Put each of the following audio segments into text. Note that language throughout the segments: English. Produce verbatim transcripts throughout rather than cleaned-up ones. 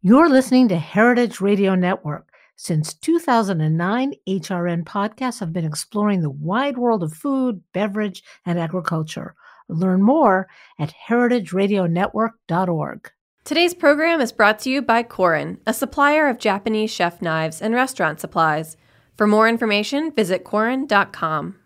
You're listening to Heritage Radio Network. Since two thousand nine, H R N podcasts have been exploring the wide world of food, beverage, and agriculture. Learn more at heritage radio network dot org. Today's program is brought to you by Korin, a supplier of Japanese chef knives and restaurant supplies. For more information, visit korin dot com.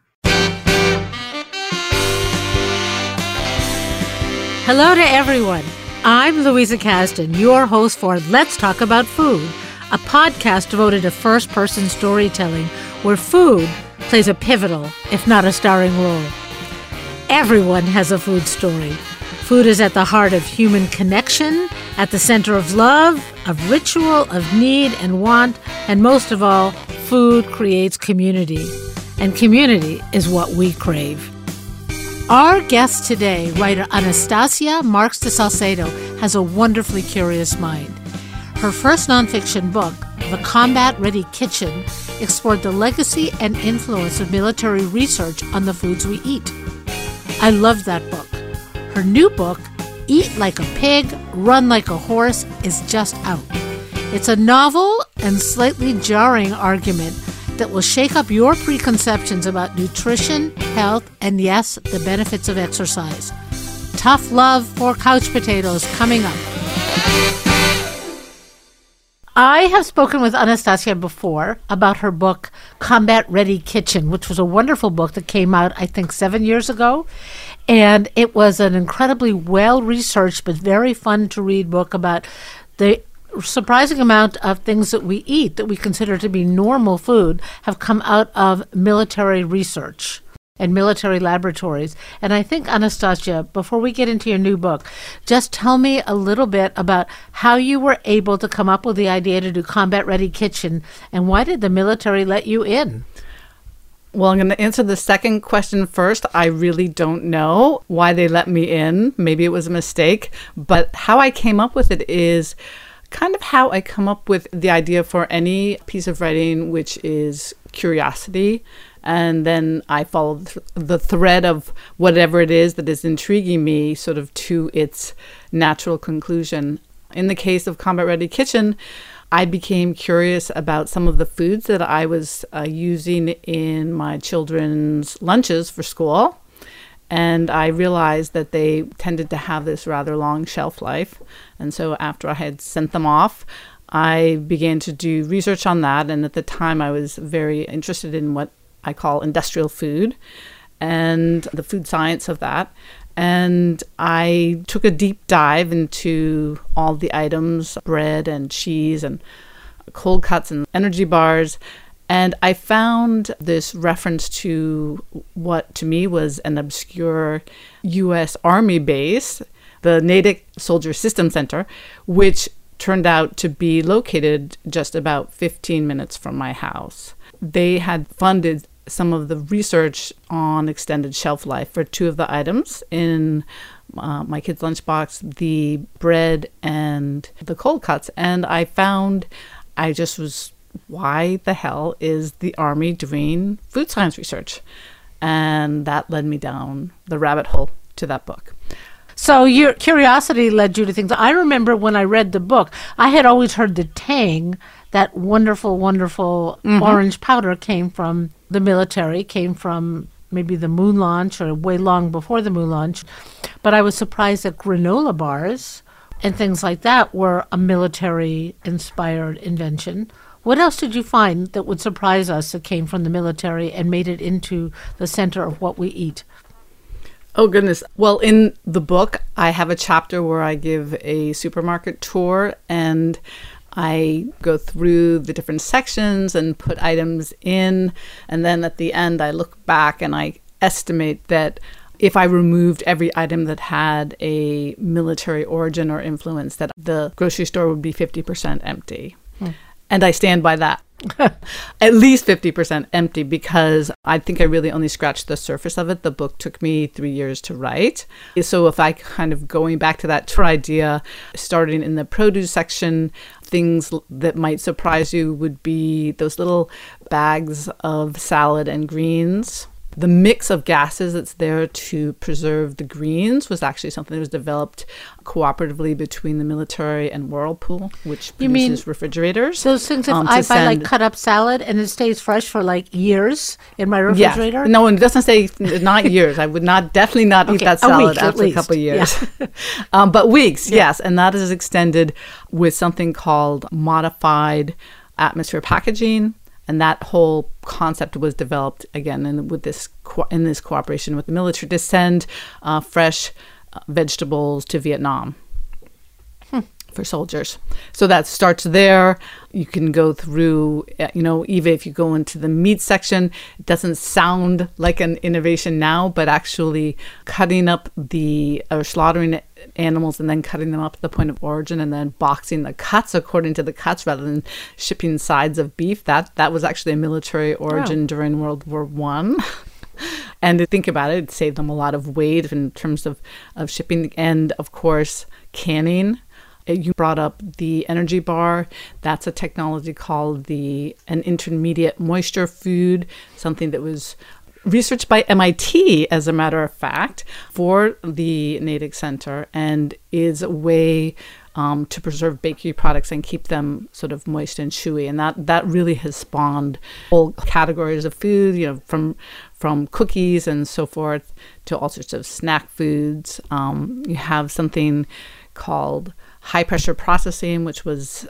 Hello to everyone. I'm Louisa Kasdan, your host for Let's Talk About Food, a podcast devoted to first-person storytelling where food plays a pivotal, if not a starring role. Everyone has a food story. Food is at the heart of human connection, at the center of love, of ritual, of need and want, and most of all, food creates community. And community is what we crave. Our guest today, writer Anastasia Marx de Salcedo, has a wonderfully curious mind. Her first nonfiction book, The Combat Ready Kitchen, explored the legacy and influence of military research on the foods we eat. I love that book. Her new book, Eat Like a Pig, Run Like a Horse, is just out. It's a novel and slightly jarring argument that will shake up your preconceptions about nutrition, health, and yes, the benefits of exercise. Tough love for couch potatoes coming up. I have spoken with Anastasia before about her book, Combat Ready Kitchen, which was a wonderful book that came out, I think, seven years ago. And it was an incredibly well-researched but very fun to read book about the surprising amount of things that we eat that we consider to be normal food have come out of military research and military laboratories. And I think, Anastasia, before we get into your new book, just tell me a little bit about how you were able to come up with the idea to do Combat Ready Kitchen, and why did the military let you in? Well, I'm going to answer the second question first. I really don't know why they let me in. Maybe it was a mistake. But how I came up with it is kind of how I come up with the idea for any piece of writing, which is curiosity. And then I follow th- the thread of whatever it is that is intriguing me sort of to its natural conclusion. In the case of Combat Ready Kitchen, I became curious about some of the foods that I was uh, using in my children's lunches for school. And I realized that they tended to have this rather long shelf life. And so after I had sent them off, I began to do research on that. And at the time, I was very interested in what I call industrial food and the food science of that. And I took a deep dive into all the items, bread and cheese and cold cuts and energy bars. And I found this reference to what to me was an obscure U S Army base, the Natick Soldier System Center, which turned out to be located just about fifteen minutes from my house. They had funded some of the research on extended shelf life for two of the items in uh, my kid's lunchbox, the bread and the cold cuts. And I found I just was, why the hell is the Army doing food science research? And that led me down the rabbit hole to that book. So your curiosity led you to things. I remember when I read the book, I had always heard the Tang, that wonderful, wonderful mm-hmm. orange powder, came from the military, came from maybe the moon launch or way long before the moon launch. But I was surprised that granola bars and things like that were a military-inspired invention. What else did you find that would surprise us that came from the military and made it into the center of what we eat? Oh, goodness. Well, in the book, I have a chapter where I give a supermarket tour and I go through the different sections and put items in. And then at the end, I look back and I estimate that if I removed every item that had a military origin or influence, that the grocery store would be fifty percent empty. Hmm. And I stand by that. At least fifty percent empty, because I think I really only scratched the surface of it. The book took me three years to write. So if I kind of going back to that tour idea, starting in the produce section, things that might surprise you would be those little bags of salad and greens The mix of gases that's there to preserve the greens was actually something that was developed cooperatively between the military and Whirlpool, which You mean produces refrigerators. Those things, if um, I to buy like send- cut up salad and it stays fresh for like years in my Yes. refrigerator? No, it doesn't say not years. I would not definitely not eat Okay, that a salad week at after a couple of least. years. um, but weeks, yes. And that is extended with something called modified atmosphere packaging. And that whole concept was developed again in, with this co- in this cooperation with the military to send uh, fresh uh, vegetables to Vietnam Hmm. for soldiers. So that starts there. You can go through, uh, you know, even if you go into the meat section, it doesn't sound like an innovation now, but actually cutting up the, or slaughtering animals and then cutting them up at the point of origin and then boxing the cuts according to the cuts rather than shipping sides of beef. That that was actually a military origin Wow. during World War One. And to think about it, it saved them a lot of weight in terms of, of shipping and, of course, canning. You brought up the energy bar. That's a technology called the an intermediate moisture food, something that was researched by M I T, as a matter of fact, for the Natick Center, and is a way um, to preserve bakery products and keep them sort of moist and chewy. And that, that really has spawned whole categories of food, you know, from from cookies and so forth to all sorts of snack foods. Um, you have something called high pressure processing, which was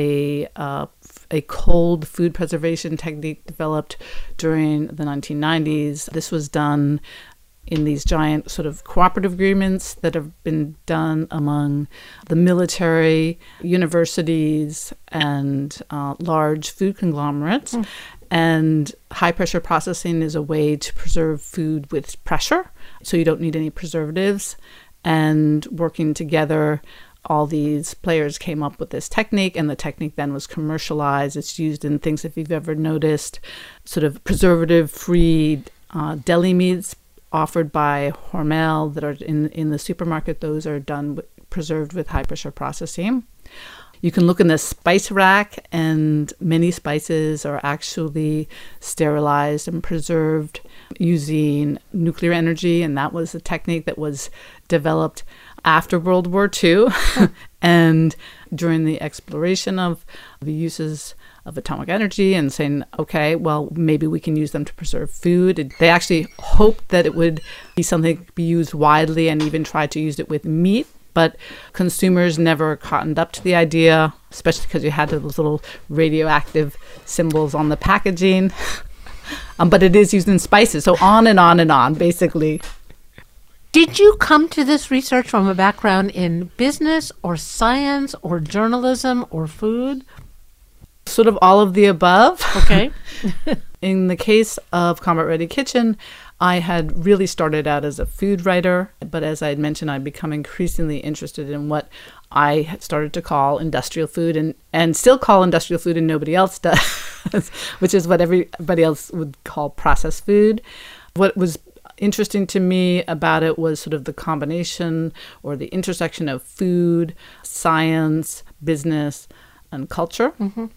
a uh, a cold food preservation technique developed during the nineteen nineties. This was done in these giant sort of cooperative agreements that have been done among the military, universities, and uh, large food conglomerates. Mm. And high pressure processing is a way to preserve food with pressure, so you don't need any preservatives. And working together, all these players came up with this technique, and the technique then was commercialized. It's used in things, if you've ever noticed, sort of preservative-free uh, deli meats offered by Hormel that are in, in the supermarket. Those are done, with, preserved with high-pressure processing. You can look in the spice rack, and many spices are actually sterilized and preserved using nuclear energy, and that was a technique that was developed after World War Two and during the exploration of the uses of atomic energy and saying, okay, well, maybe we can use them to preserve food. They actually hoped that it would be something that could be used widely and even tried to use it with meat. But consumers never cottoned up to the idea, especially because you had those little radioactive symbols on the packaging. um, but it is used in spices. So on and on and on, basically. Did you come to this research from a background in business or science or journalism or food? Sort of all of the above. Okay. In the case of Combat Ready Kitchen, I had really started out as a food writer, but as I had mentioned, I'd become increasingly interested in what I had started to call industrial food and, and still call industrial food and nobody else does, which is what everybody else would call processed food. What was interesting to me about it was sort of the combination or the intersection of food, science, business, and culture. Mm-hmm.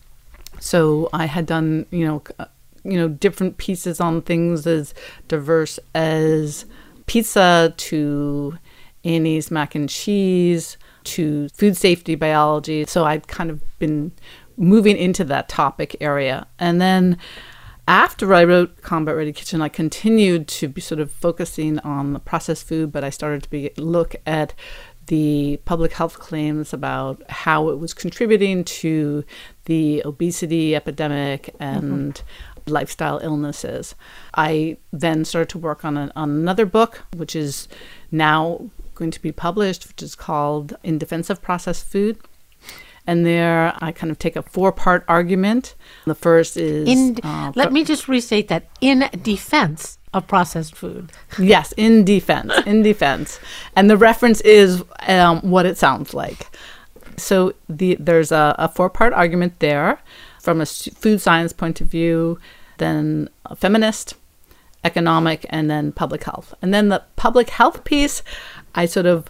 So I had done, you know, you know, different pieces on things as diverse as pizza to Annie's mac and cheese to food safety biology. So I'd kind of been moving into that topic area. And then after I wrote Combat Ready Kitchen, I continued to be sort of focusing on the processed food, but I started to be, look at the public health claims about how it was contributing to the obesity epidemic and mm-hmm. lifestyle illnesses. I then started to work on, a, on another book, which is now going to be published, which is called In Defense of Processed Food. And there I kind of take a four-part argument. The first is... In, uh, let me just restate that. In defense of processed food. Yes, in defense, in defense. And the reference is um, what it sounds like. So the, there's a, a four-part argument there from a food science point of view, then a feminist, economic, and then public health. And then the public health piece, I sort of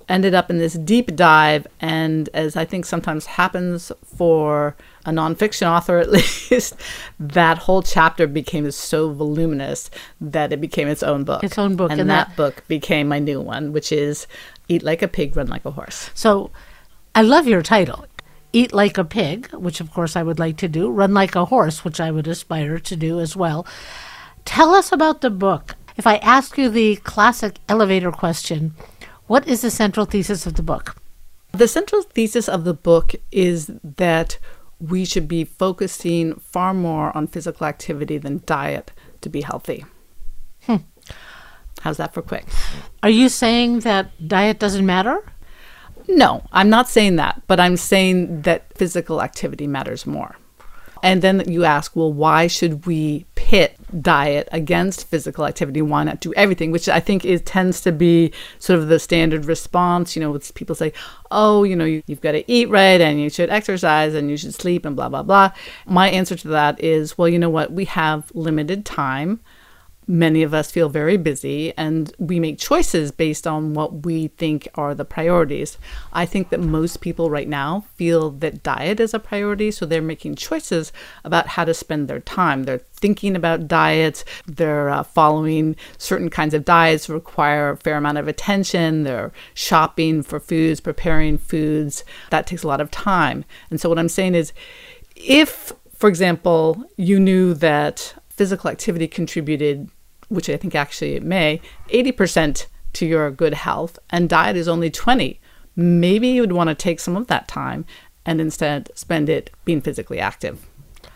ended up in this deep dive. And as I think sometimes happens for a nonfiction author, at least, that whole chapter became so voluminous that it became its own book. Its own book. And, and that, that book became my new one, which is Eat Like a Pig, Run Like a Horse. So I love your title. Eat like a pig, which of course I would like to do. Run like a horse, which I would aspire to do as well. Tell us about the book. If I ask you the classic elevator question, what is the central thesis of the book? The central thesis of the book is that we should be focusing far more on physical activity than diet to be healthy. Hmm. How's that for quick? Are you saying that diet doesn't matter? No, I'm not saying that, but I'm saying that physical activity matters more. And then you ask, well, why should we pit diet against physical activity? Why not do everything? Which I think is tends to be sort of the standard response. You know, it's people say, oh, you know, you, you've got to eat right and you should exercise and you should sleep and blah, blah, blah. My answer to that is, well, you know what? We have limited time. Many of us feel very busy and we make choices based on what we think are the priorities. I think that most people right now feel that diet is a priority, so they're making choices about how to spend their time. They're thinking about diets. They're uh, following certain kinds of diets that require a fair amount of attention. They're shopping for foods, preparing foods. That takes a lot of time. And so what I'm saying is, if, for example, you knew that physical activity contributed, which I think actually it may, eighty percent to your good health, and diet is only twenty. Maybe you would want to take some of that time and instead spend it being physically active.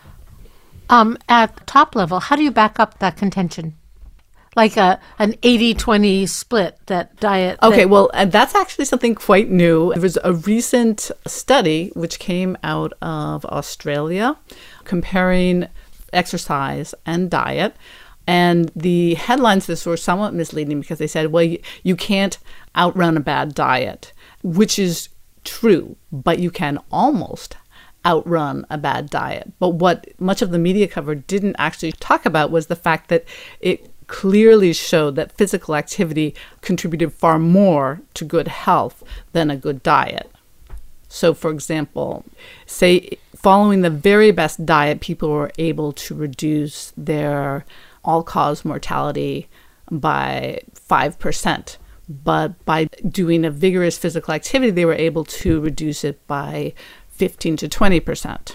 Um, at top level, how do you back up that contention? Like a an eighty twenty split, that diet. Okay, that- well, and that's actually something quite new. There was a recent study which came out of Australia comparing exercise and diet. And the headlines of this were somewhat misleading because they said, well, you, you can't outrun a bad diet, which is true, but you can almost outrun a bad diet. But what much of the media cover didn't actually talk about was the fact that it clearly showed that physical activity contributed far more to good health than a good diet. So, for example, say following the very best diet, people were able to reduce their all-cause mortality by five percent. But by doing a vigorous physical activity, they were able to reduce it by fifteen to twenty percent.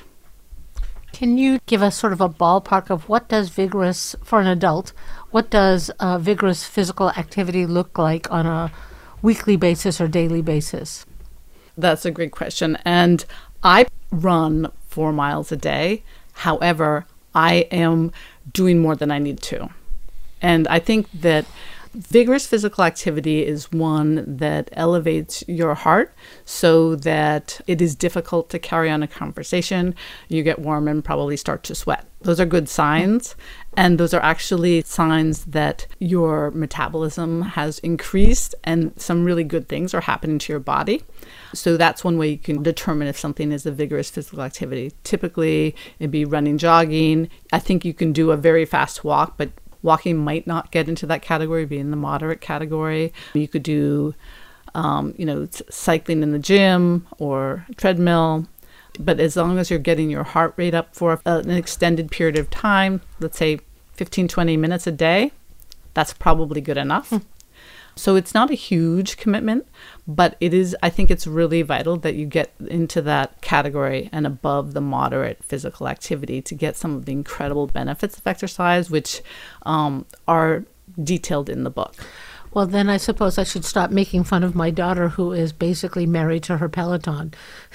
Can you give us sort of a ballpark of what does vigorous, for an adult, what does uh, vigorous physical activity look like on a weekly basis or daily basis? That's a great question. And I run four miles a day. However, I am doing more than I need to. And I think that vigorous physical activity is one that elevates your heart so that it is difficult to carry on a conversation. You get warm and probably start to sweat. Those are good signs. And those are actually signs that your metabolism has increased and some really good things are happening to your body. So that's one way you can determine if something is a vigorous physical activity. Typically, it'd be running, jogging. I think you can do a very fast walk, but walking might not get into that category, be in the moderate category. You could do, um, you know, cycling in the gym or treadmill. But as long as you're getting your heart rate up for an extended period of time, let's say fifteen, twenty minutes a day, that's probably good enough. Mm. So it's not a huge commitment, but it is, I think it's really vital that you get into that category and above the moderate physical activity to get some of the incredible benefits of exercise, which um, are detailed in the book. Well, then I suppose I should stop making fun of my daughter, who is basically married to her Peloton.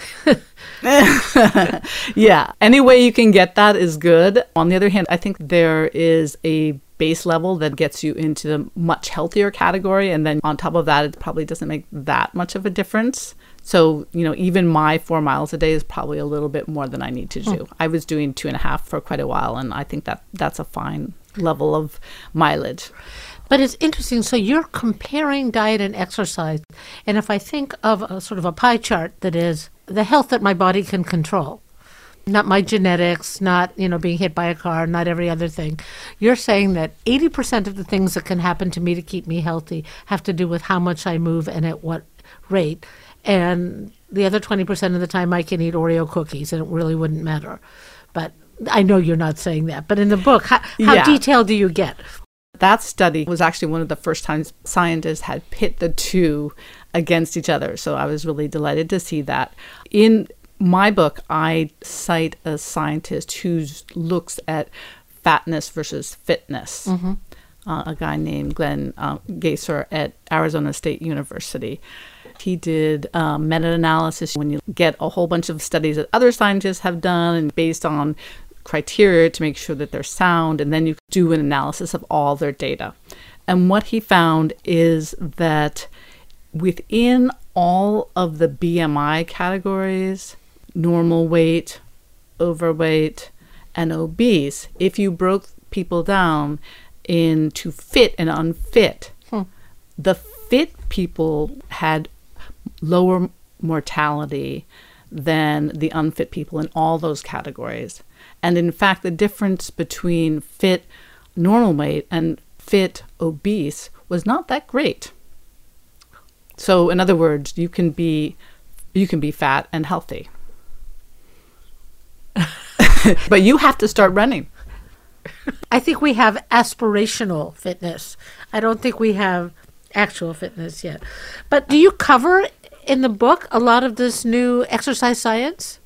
Yeah, any way you can get that is good. On the other hand, I think there is a base level that gets you into the much healthier category. And then on top of that, it probably doesn't make that much of a difference. So, you know, even my four miles a day is probably a little bit more than I need to do. Hmm. I was doing two and a half for quite a while, and I think that that's a fine level of mileage. But it's interesting. So you're comparing diet and exercise. And if I think of a sort of a pie chart that is the health that my body can control, not my genetics, not, you know, being hit by a car, not every other thing. You're saying that eighty percent of the things that can happen to me to keep me healthy have to do with how much I move and at what rate. And the other twenty percent of the time I can eat Oreo cookies and it really wouldn't matter. But I know you're not saying that. But in the book, how, how Yeah. detailed do you get? That study was actually one of the first times scientists had pit the two against each other. So I was really delighted to see that. In my book, I cite a scientist who looks at fatness versus fitness, mm-hmm. uh, a guy named Glenn uh, Gaser at Arizona State University. He did um, meta-analysis when you get a whole bunch of studies that other scientists have done and based on criteria to make sure that they're sound, and then you do an analysis of all their data. And what he found is that within all of the B M I categories, normal weight, overweight, and obese, if you broke people down into fit and unfit, hmm. the fit people had lower mortality than the unfit people in all those categories. And in fact, the difference between fit, normal weight and fit, obese was not that great. So in other words, you can be you can be fat and healthy. But you have to start running. I think we have aspirational fitness. I don't think we have actual fitness yet. But do you cover in the book a lot of this new exercise science?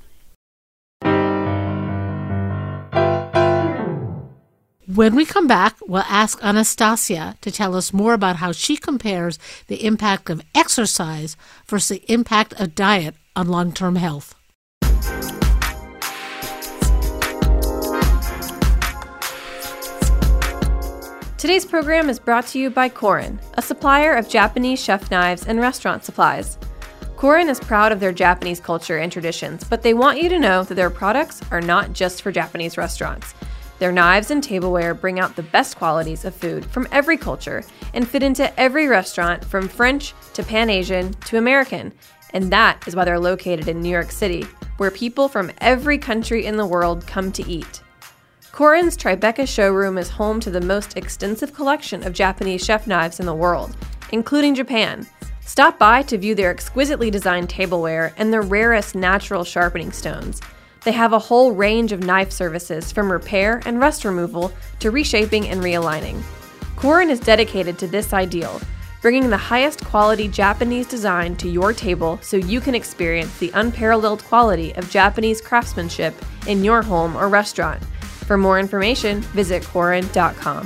When we come back, we'll ask Anastasia to tell us more about how she compares the impact of exercise versus the impact of diet on long-term health. Today's program is brought to you by Korin, a supplier of Japanese chef knives and restaurant supplies. Korin is proud of their Japanese culture and traditions, but they want you to know that their products are not just for Japanese restaurants. Their knives and tableware bring out the best qualities of food from every culture and fit into every restaurant from French to Pan-Asian to American. And that is why they're located in New York City, where people from every country in the world come to eat. Korin's Tribeca showroom is home to the most extensive collection of Japanese chef knives in the world, including Japan. Stop by to view their exquisitely designed tableware and the rarest natural sharpening stones. They have a whole range of knife services from repair and rust removal to reshaping and realigning. Korin is dedicated to this ideal, bringing the highest quality Japanese design to your table so you can experience the unparalleled quality of Japanese craftsmanship in your home or restaurant. For more information, visit korin dot com.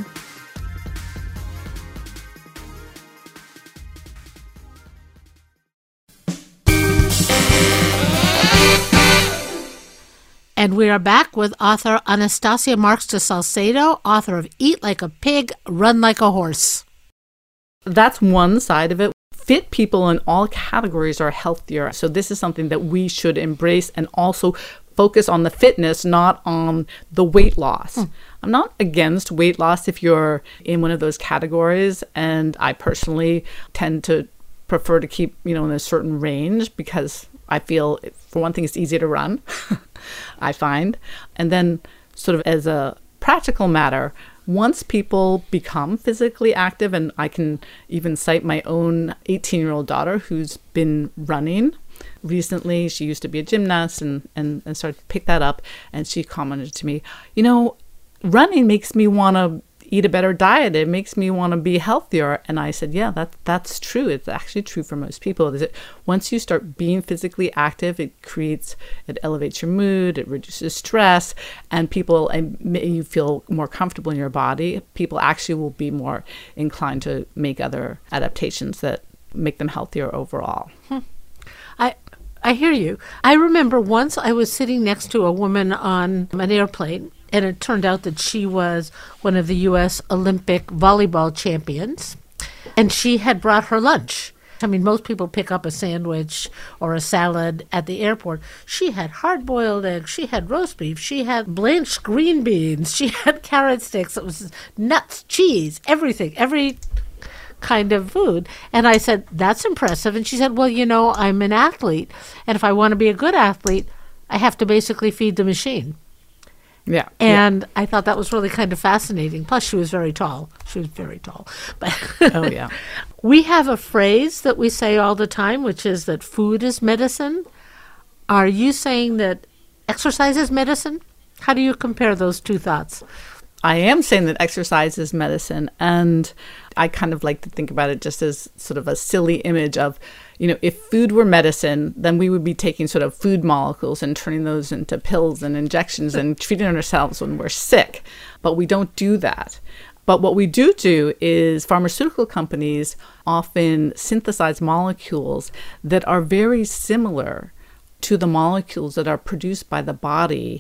And we are back with author Anastasia Marx de Salcedo, author of Eat Like a Pig, Run Like a Horse. That's one side of it. Fit people in all categories are healthier. So this is something that we should embrace and also focus on the fitness, not on the weight loss. Hmm. I'm not against weight loss if you're in one of those categories. And I personally tend to prefer to keep, you know, in a certain range because I feel, for one thing, it's easier to run, I find. And then sort of as a practical matter, once people become physically active, and I can even cite my own eighteen-year-old daughter who's been running recently. She used to be a gymnast and, and, and started to pick that up. And she commented to me, you know, running makes me want to eat a better diet. It makes me want to be healthier. And I said, yeah, that that's true. It's actually true for most people. Is it once you start being physically active, it creates, it elevates your mood, it reduces stress, and people, and you feel more comfortable in your body. People actually will be more inclined to make other adaptations that make them healthier overall. Hmm. I I hear you. I remember once I was sitting next to a woman on an airplane, and it turned out that she was one of the U S Olympic volleyball champions, and she had brought her lunch. I mean, most people pick up a sandwich or a salad at the airport. She had hard-boiled eggs, she had roast beef, she had blanched green beans, she had carrot sticks, it was nuts, cheese, everything, every kind of food. And I said, that's impressive. And she said, well, you know, I'm an athlete, and if I want to be a good athlete, I have to basically feed the machine. Yeah. And yeah. I thought that was really kind of fascinating. Plus, she was very tall. She was very tall. But oh, yeah. We have a phrase that we say all the time, which is that food is medicine. Are you saying that exercise is medicine? How do you compare those two thoughts? I am saying that exercise is medicine, and I kind of like to think about it just as sort of a silly image of, you know, if food were medicine, then we would be taking sort of food molecules and turning those into pills and injections and treating ourselves when we're sick. But we don't do that. But what we do do is pharmaceutical companies often synthesize molecules that are very similar to the molecules that are produced by the body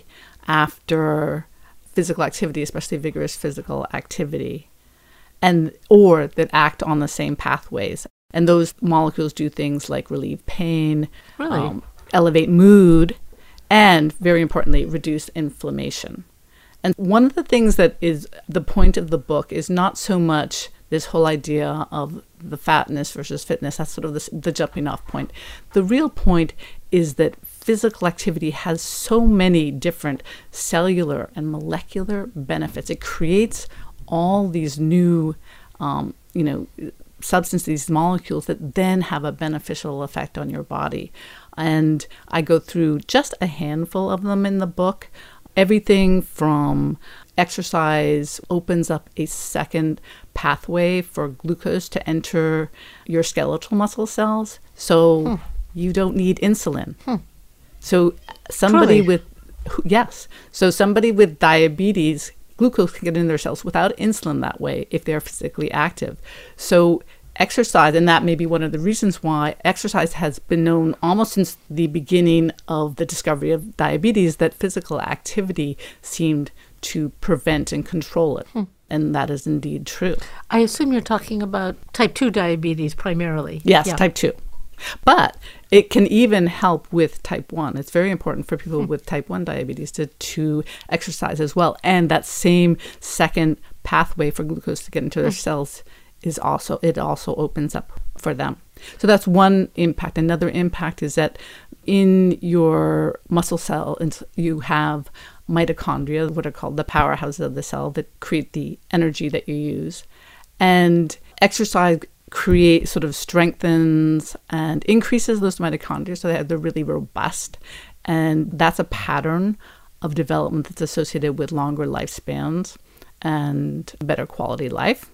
after physical activity, especially vigorous physical activity, and or that act on the same pathways. And those molecules do things like relieve pain, really? um, elevate mood, and very importantly, reduce inflammation. And one of the things that is the point of the book is not so much this whole idea of the fatness versus fitness. That's sort of the, the jumping off point. The real point is that physical activity has so many different cellular and molecular benefits. It creates all these new, um, you know, substances, these molecules that then have a beneficial effect on your body. And I go through just a handful of them in the book. Everything from exercise opens up a second pathway for glucose to enter your skeletal muscle cells. So hmm. you don't need insulin. Hmm. So somebody Truly. with, yes, so somebody with diabetes, glucose can get in their cells without insulin that way if they're physically active. So exercise, and that may be one of the reasons why exercise has been known almost since the beginning of the discovery of diabetes, that physical activity seemed to prevent and control it. Hmm. And that is indeed true. I assume you're talking about type two diabetes primarily. Yes, yeah. type two. But it can even help with type one. It's very important for people hmm. with type one diabetes to, to exercise as well. And that same second pathway for glucose to get into their hmm. cells is also, it also opens up for them. So that's one impact. Another impact is that in your muscle cell, you have mitochondria, what are called the powerhouses of the cell that create the energy that you use. And exercise create sort of strengthens and increases those mitochondria so that they're really robust. And that's a pattern of development that's associated with longer lifespans and better quality life.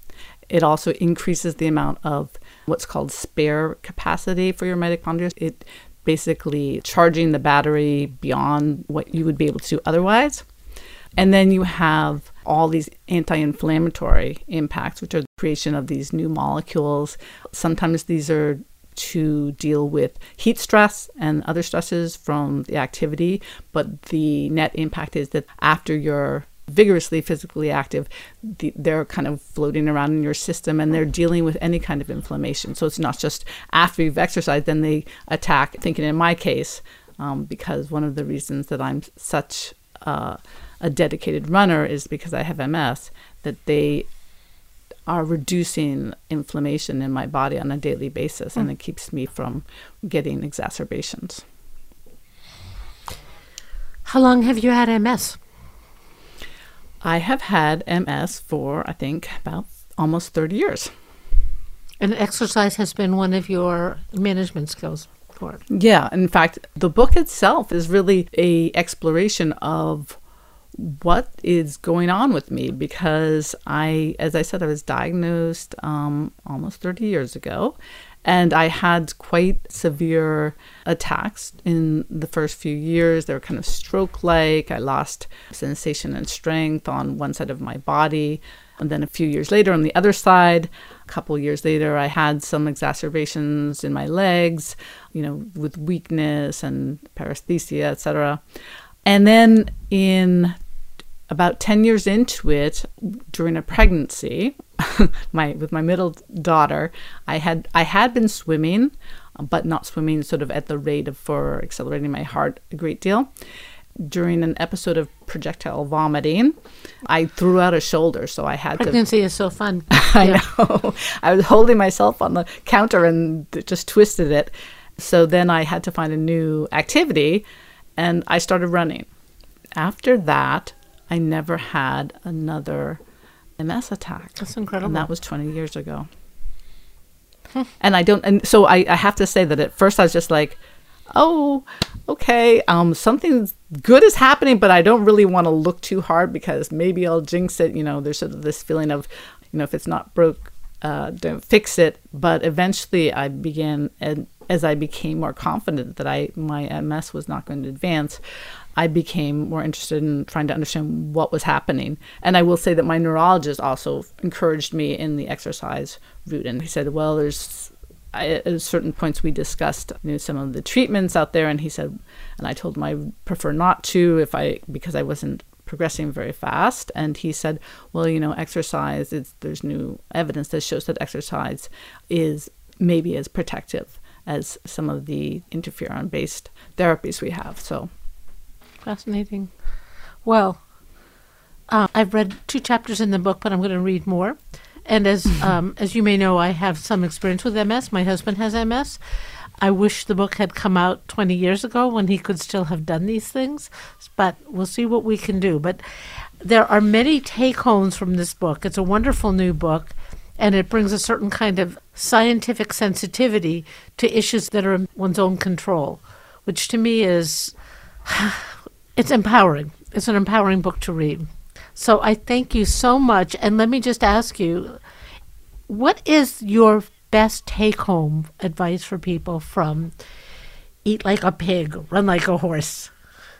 It also increases the amount of what's called spare capacity for your mitochondria. It basically charging the battery beyond what you would be able to do otherwise. And then you have all these anti-inflammatory impacts, which are the creation of these new molecules. Sometimes these are to deal with heat stress and other stresses from the activity, but the net impact is that after you're vigorously physically active, the, they're kind of floating around in your system and they're dealing with any kind of inflammation. So it's not just after you've exercised, then they attack. Thinking in my case, um, because one of the reasons that I'm such uh, a dedicated runner is because I have M S, that they are reducing inflammation in my body on a daily basis, mm. and it keeps me from getting exacerbations. How long have you had M S? I have had M S for, I think, about almost thirty years. And exercise has been one of your management skills for it. Yeah. In fact, the book itself is really a exploration of what is going on with me, because I, as I said, I was diagnosed um, almost thirty years ago. And I had quite severe attacks in the first few years. They were kind of stroke-like. I lost sensation and strength on one side of my body. And then a few years later on the other side, a couple years later, I had some exacerbations in my legs, you know, with weakness and paresthesia, et cetera. And then in about ten years into it, during a pregnancy, my with my middle daughter, I had I had been swimming, but not swimming sort of at the rate of for accelerating my heart a great deal. During an episode of projectile vomiting, I threw out a shoulder, so I had Pregnancy to... is so fun. I yeah. know. I was holding myself on the counter and just twisted it. So then I had to find a new activity, and I started running. after that, I never had another M S attack. That's incredible. And that was twenty years ago. Hmm. And I don't, and so I, I have to say that at first I was just like, oh, okay, um, something good is happening, but I don't really want to look too hard because maybe I'll jinx it. You know, there's sort of this feeling of, you know, if it's not broke, uh, don't fix it. But eventually I began, and as I became more confident that I my M S was not going to advance, I became more interested in trying to understand what was happening. And I will say that my neurologist also encouraged me in the exercise route. And he said, well, there's, I, at certain points we discussed, you know, some of the treatments out there. And he said, and I told him I prefer not to if I, because I wasn't progressing very fast. And he said, well, you know, exercise, it's, there's new evidence that shows that exercise is maybe as protective as some of the interferon-based therapies we have. So. Fascinating. Well, uh, I've read two chapters in the book, but I'm going to read more. And as um, as you may know, I have some experience with M S. My husband has M S. I wish the book had come out twenty years ago when he could still have done these things, but we'll see what we can do. But there are many take-homes from this book. It's a wonderful new book, and it brings a certain kind of scientific sensitivity to issues that are in one's own control, which to me is... It's empowering. It's an empowering book to read. So I thank you so much. And let me just ask you, what is your best take-home advice for people from Eat Like a Pig, Run Like a Horse?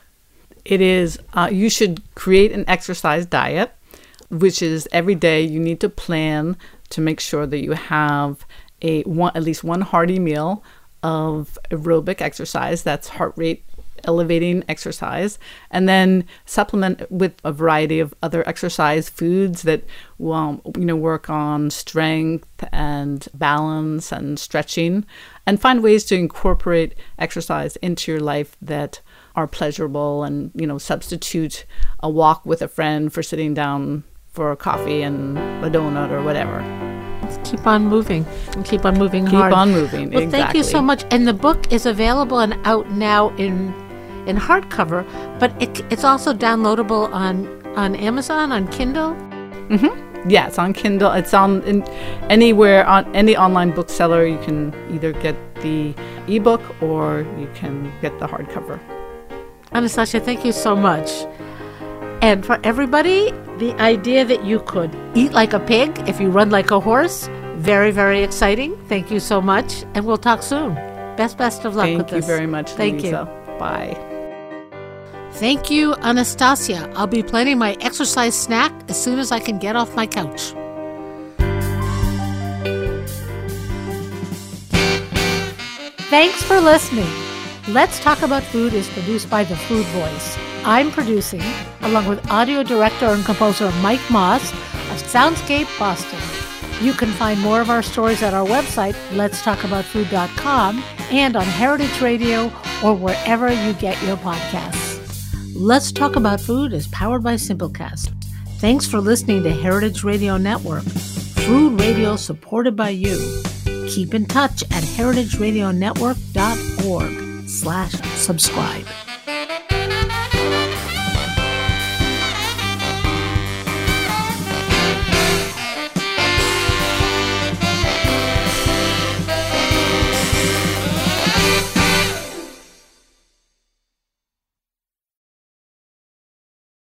It is, uh, you should create an exercise diet, which is every day you need to plan to make sure that you have a one, at least one hearty meal of aerobic exercise. That's heart rate elevating exercise, and then supplement with a variety of other exercise foods that will, you know, work on strength and balance and stretching, and find ways to incorporate exercise into your life that are pleasurable, and, you know, substitute a walk with a friend for sitting down for a coffee and a donut or whatever. Let's keep on moving and keep on moving keep hard. Keep on moving, well, exactly. Thank you so much. And the book is available and out now in in hardcover, but it, it's also downloadable on, on Amazon, on Kindle? Mm-hmm. Yeah, it's on Kindle. It's on in, anywhere, on any online bookseller. You can either get the ebook or you can get the hardcover. Anastasia, thank you so much. And for everybody, the idea that you could eat like a pig if you run like a horse, very, very exciting. Thank you so much, and we'll talk soon. Best, best of luck Thank with this. Thank you very much, Thank Lisa. you. Bye. Thank you, Anastasia. I'll be planning my exercise snack as soon as I can get off my couch. Thanks for listening. Let's Talk About Food is produced by The Food Voice. I'm producing, along with audio director and composer Mike Moss of Soundscape Boston. You can find more of our stories at our website, lets talk about food dot com, and on Heritage Radio or wherever you get your podcasts. Let's Talk About Food is powered by Simplecast. Thanks for listening to Heritage Radio Network, food radio supported by you. Keep in touch at heritageradionetwork dot org slash subscribe.